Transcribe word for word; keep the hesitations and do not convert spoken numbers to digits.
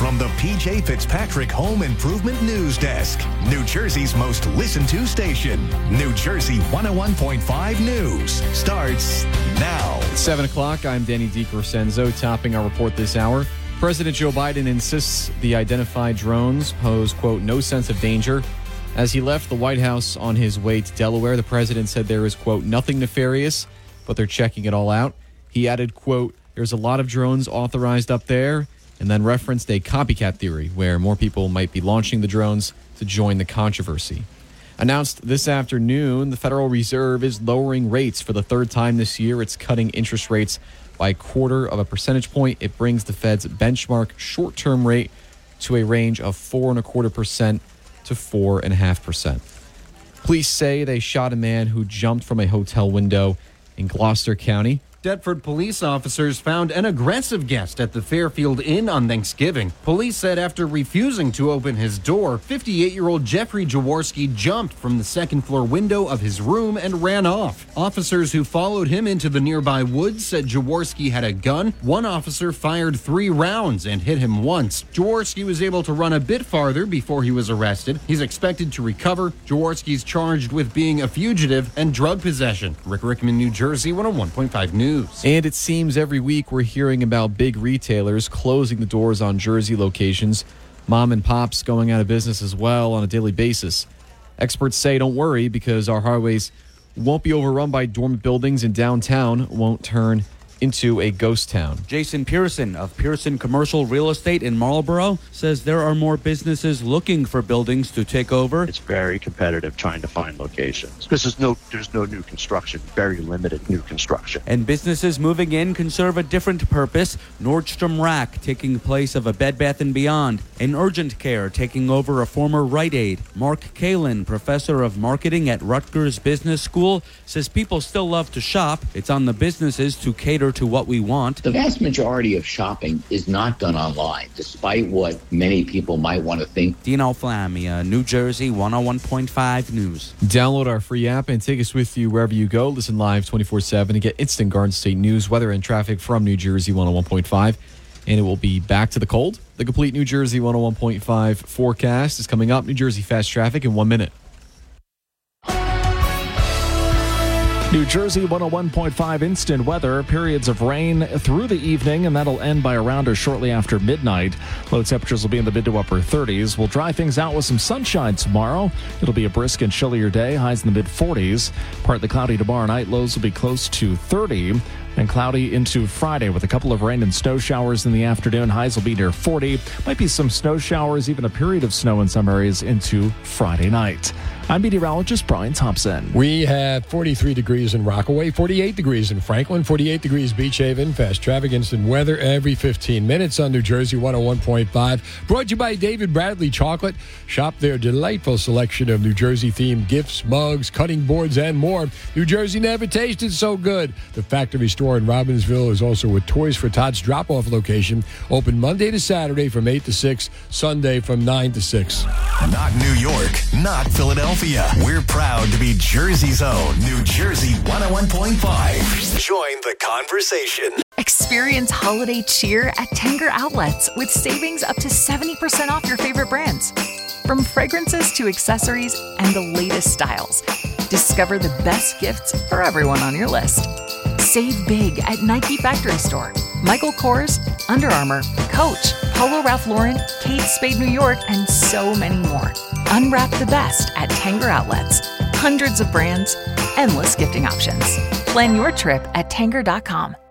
from the P J Fitzpatrick Home Improvement News Desk, New Jersey's most listened to station. New Jersey one oh one point five News starts now. seven o'clock, I'm Danny DiCrescenzo, topping our report this hour. President Joe Biden insists the identified drones pose, quote, no sense of danger. As he left the White House on his way to Delaware, the president said there is, quote, nothing nefarious, but they're checking it all out. He added, quote, there's a lot of drones authorized up there, and then referenced a copycat theory where more people might be launching the drones to join the controversy. Announced this afternoon, the Federal Reserve is lowering rates for the third time this year. It's cutting interest rates by a quarter of a percentage point. It brings the Fed's benchmark short-term rate to a range of four and a quarter percent to four and a half percent. Police say they shot a man who jumped from a hotel window in Gloucester County. Deptford police officers found an aggressive guest at the Fairfield Inn on Thanksgiving. Police said after refusing to open his door, fifty-eight-year-old Jeffrey Jaworski jumped from the second-floor window of his room and ran off. Officers who followed him into the nearby woods said Jaworski had a gun. One officer fired three rounds and hit him once. Jaworski was able to run a bit farther before he was arrested. He's expected to recover. Jaworski's charged with being a fugitive and drug possession. Rick Rickman, New Jersey, one oh one point five News. And it seems every week we're hearing about big retailers closing the doors on Jersey locations, mom and pops going out of business as well on a daily basis. Experts say don't worry because our highways won't be overrun by dormant buildings and downtown won't turn into a ghost town. Jason Pearson of Pearson Commercial Real Estate in Marlboro says there are more businesses looking for buildings to take over. It's very competitive trying to find locations because there's no there's no new construction, very limited new construction. And businesses moving in can serve a different purpose. Nordstrom Rack taking place of a Bed Bath and Beyond, and Urgent Care taking over a former Rite Aid. Mark Kalin, professor of marketing at Rutgers Business School, says people still love to shop. It's on the businesses to cater to what we want. The vast majority of shopping is not done online, despite what many people might want to think. Dino Flamia, New Jersey, one oh one point five News. Download our free app and take us with you wherever you go. Listen live twenty-four seven and get instant Garden State news, weather, and traffic from New Jersey one oh one point five. And it will be back to the cold. The complete New Jersey one oh one point five forecast is coming up. New Jersey fast traffic in one minute. New Jersey one oh one point five instant weather, periods of rain through the evening, and that'll end by around or shortly after midnight. Low temperatures will be in the mid to upper thirties. We'll dry things out with some sunshine tomorrow. It'll be a brisk and chillier day, highs in the mid forties. Partly cloudy tomorrow night, lows will be close to thirty. And cloudy into Friday with a couple of rain and snow showers in the afternoon. Highs will be near forty. Might be some snow showers, even a period of snow in some areas into Friday night. I'm meteorologist Brian Thompson. We have forty-three degrees in Rockaway, forty-eight degrees in Franklin, forty-eight degrees Beach Haven. Fast traffic, instant weather every fifteen minutes on New Jersey one oh one point five. Brought to you by David Bradley Chocolate. Shop their delightful selection of New Jersey-themed gifts, mugs, cutting boards, and more. New Jersey never tasted so good. The factory store in Robbinsville is also a Toys for Tots drop-off location. Open Monday to Saturday from eight to six, Sunday from nine to six. Not New York, not Philadelphia. We're proud to be Jersey's own New Jersey one oh one point five. Join the conversation. Experience holiday cheer at Tanger Outlets with savings up to seventy percent off your favorite brands. From fragrances to accessories and the latest styles. Discover the best gifts for everyone on your list. Save big at Nike Factory Store, Michael Kors, Under Armour, Coach, Polo Ralph Lauren, Kate Spade New York, and so many more. Unwrap the best at Tanger Outlets. Hundreds of brands, endless gifting options. Plan your trip at Tanger dot com.